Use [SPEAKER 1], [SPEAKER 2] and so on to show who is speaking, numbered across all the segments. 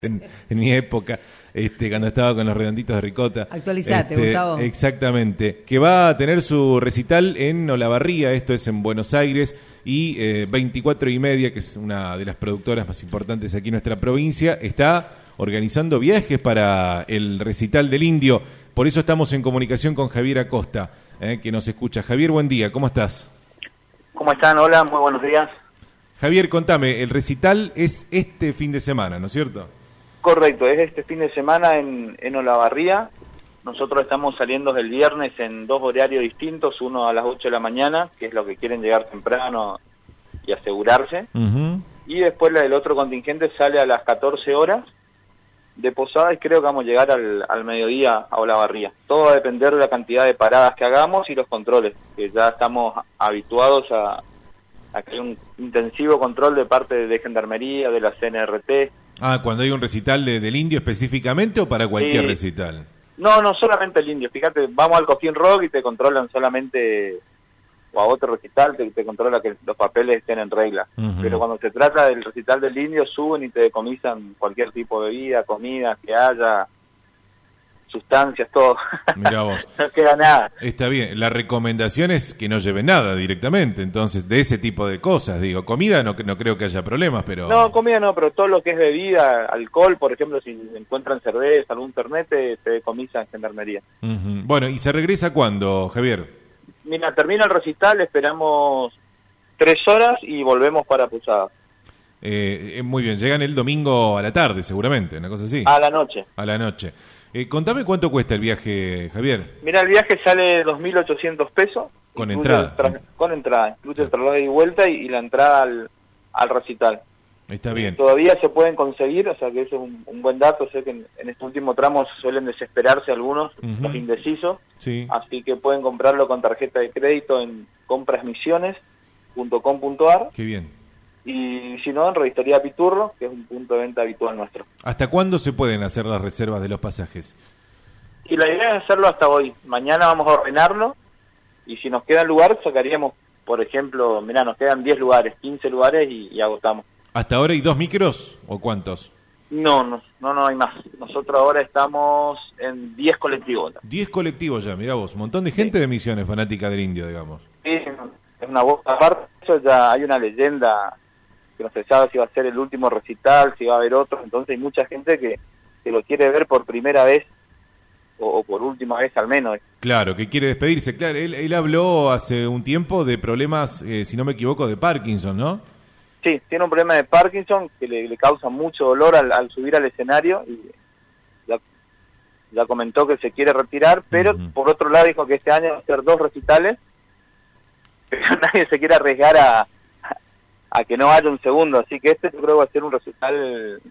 [SPEAKER 1] en mi época, cuando estaba con los redonditos de ricota.
[SPEAKER 2] Actualizate, Gustavo.
[SPEAKER 1] Exactamente. Que va a tener su recital en Olavarría, esto es en Buenos Aires, y 24+media, que es una de las productoras más importantes aquí en nuestra provincia, está organizando viajes para el recital del Indio. Por eso estamos en comunicación con Javier Acosta, que nos escucha. Javier, buen día, ¿cómo estás?
[SPEAKER 3] ¿Cómo están? Hola, muy buenos días.
[SPEAKER 1] Javier, contame, el recital es este fin de semana, ¿no es cierto?
[SPEAKER 3] Correcto, es este fin de semana en Olavarría. Nosotros estamos saliendo el viernes en dos horarios distintos, uno a las 8 de la mañana, que es lo que quieren llegar temprano y asegurarse. Y después el otro contingente sale a las 14 horas de Posada y creo que vamos a llegar al mediodía a Olavarría. Todo va a depender de la cantidad de paradas que hagamos y los controles, que ya estamos habituados a que hay un intensivo control de parte de Gendarmería, de la CNRT.
[SPEAKER 1] Ah, cuando hay un recital del Indio específicamente o para cualquier recital.
[SPEAKER 3] No, solamente el Indio. Fíjate, vamos al Coquín Rock y te controlan solamente, o a otro recital te controla que los papeles estén en regla. Pero cuando se trata del recital del Indio, suben y te decomisan cualquier tipo de bebida, comida que haya, sustancias, todo.
[SPEAKER 1] Mirá vos.
[SPEAKER 3] No queda nada.
[SPEAKER 1] Está bien, la recomendación es que no lleven nada directamente, entonces, de ese tipo de cosas, digo, comida no creo que haya problemas, pero...
[SPEAKER 3] No, comida no, pero todo lo que es bebida, alcohol, por ejemplo, si encuentran cerveza, algún fernet, te decomisan Gendarmería.
[SPEAKER 1] Bueno, ¿y se regresa cuándo, Javier?
[SPEAKER 3] Mira, termina el recital, esperamos 3 horas y volvemos para Posada.
[SPEAKER 1] Muy bien, llegan el domingo a la tarde, seguramente, una cosa así.
[SPEAKER 3] A la noche.
[SPEAKER 1] A la noche. Contame cuánto cuesta el viaje, Javier.
[SPEAKER 3] Mira, el viaje sale 2.800 pesos.
[SPEAKER 1] Con entrada.
[SPEAKER 3] Con entrada, incluye el traslado y vuelta y la entrada al recital.
[SPEAKER 1] Está bien.
[SPEAKER 3] Todavía se pueden conseguir, o sea que eso es un buen dato. Sé que en este último tramo suelen desesperarse algunos, los indecisos.
[SPEAKER 1] Sí.
[SPEAKER 3] Así que pueden comprarlo con tarjeta de crédito en comprasmisiones.com.ar.
[SPEAKER 1] Qué bien.
[SPEAKER 3] Y si no, en Revistoría Piturro, que es un punto de venta habitual nuestro.
[SPEAKER 1] ¿Hasta cuándo se pueden hacer las reservas de los pasajes?
[SPEAKER 3] Y la idea es hacerlo hasta hoy. Mañana vamos a ordenarlo y si nos queda lugar sacaríamos, por ejemplo, mirá, nos quedan 10 lugares, 15 lugares y agotamos.
[SPEAKER 1] ¿Hasta ahora hay 2 micros o cuántos?
[SPEAKER 3] No hay más. Nosotros ahora estamos en 10 colectivos.
[SPEAKER 1] 10 colectivos ya, mirá vos, un montón de gente de Misiones fanática del Indio, digamos.
[SPEAKER 3] Sí, es una voz. Aparte de eso ya hay una leyenda que no se sabe si va a ser el último recital, si va a haber otro, entonces hay mucha gente que lo quiere ver por primera vez o por última vez al menos.
[SPEAKER 1] Claro, que quiere despedirse. Claro, él habló hace un tiempo de problemas, si no me equivoco, de Parkinson, ¿no?
[SPEAKER 3] Sí, tiene un problema de Parkinson que le causa mucho dolor al subir al escenario y ya comentó que se quiere retirar, pero por otro lado dijo que este año va a hacer 2 recitales, pero nadie se quiere arriesgar a que no haya un segundo, así que yo creo que va a ser un recital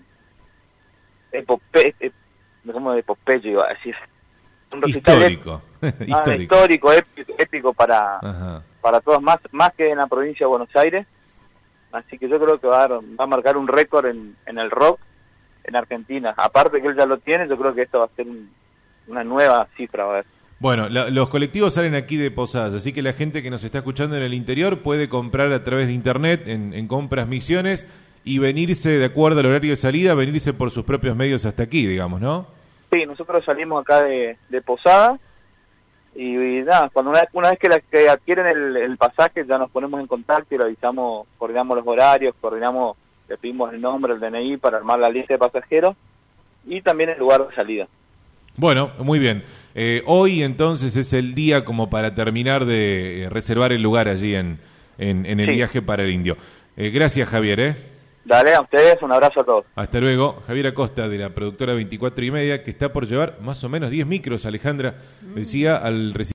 [SPEAKER 3] como de epopeya, iba a decir. Un recital
[SPEAKER 1] histórico.
[SPEAKER 3] Histórico, épico para todos, más que en la provincia de Buenos Aires. Así que yo creo que va a marcar un récord en el rock en Argentina. Aparte que él ya lo tiene, yo creo que esto va a ser una nueva cifra. Va a ver.
[SPEAKER 1] Bueno, los colectivos salen aquí de Posadas, así que la gente que nos está escuchando en el interior puede comprar a través de internet en Compras Misiones y venirse de acuerdo al horario de salida, venirse por sus propios medios hasta aquí, digamos, ¿no? Sí,
[SPEAKER 3] nosotros salimos acá de Posada y nada, cuando una vez que adquieren el pasaje ya nos ponemos en contacto y lo avisamos, coordinamos los horarios, le pedimos el nombre, el DNI para armar la lista de pasajeros y también el lugar de salida.
[SPEAKER 1] Bueno, muy bien. Hoy entonces es el día como para terminar de reservar el lugar allí en el viaje para el Indio. Gracias, Javier.
[SPEAKER 3] Dale, a ustedes, un abrazo a todos.
[SPEAKER 1] Hasta luego. Javier Acosta, de la productora 24+media, que está por llevar más o menos 10 micros, Alejandra, decía, al